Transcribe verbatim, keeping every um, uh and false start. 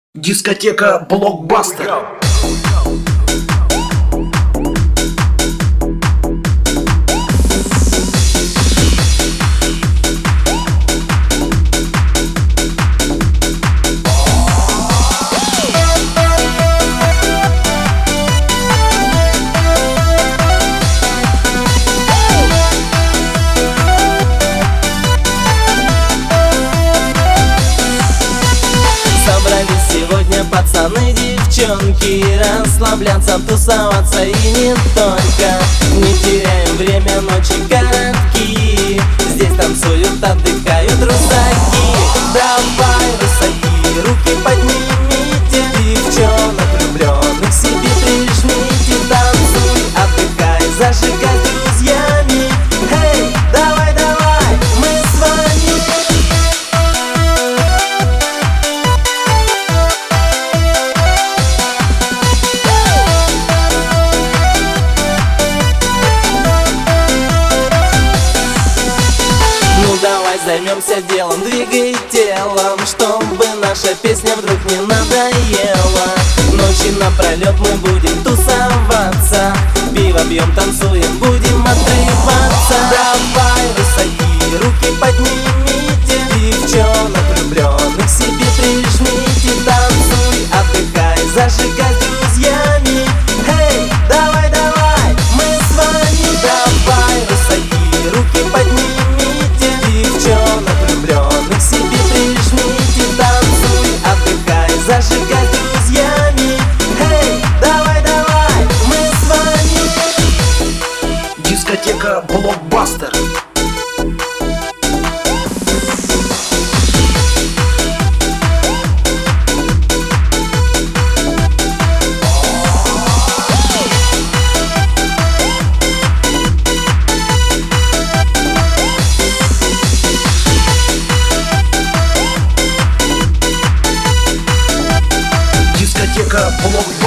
Дискотека Блокбастер. Сегодня пацаны, девчонки, расслабляться, тусоваться и не только. Не теряем время, ночи короткие, здесь танцуют, отдыхают русаки. Давай, русаки, руки поднимите, девчонок влюбленных себе прижмите. Танцуй, отдыхай, зажигай с друзьями. Эй, давай, давай, мы с вами. Давай займемся делом, двигай телом, чтобы наша песня вдруг не надоела. Ночи напролет мы будем тусоваться, пиво пьем, танцуем, будем отрываться. Давай, русаки, руки поднимите, девчонок влюбленных себе прижмите. Танцуй, отдыхай, зажигай с друзьями. Эй, давай, давай, мы с вами. Давай, русаки, руки поднимите, девчонок влюбленных себе прижмите. Танцуй, отдыхай, зажигай с друзьями. Эй, давай, давай, мы с вами. Дискотека Блокбастер. Дискотека Блокбастер.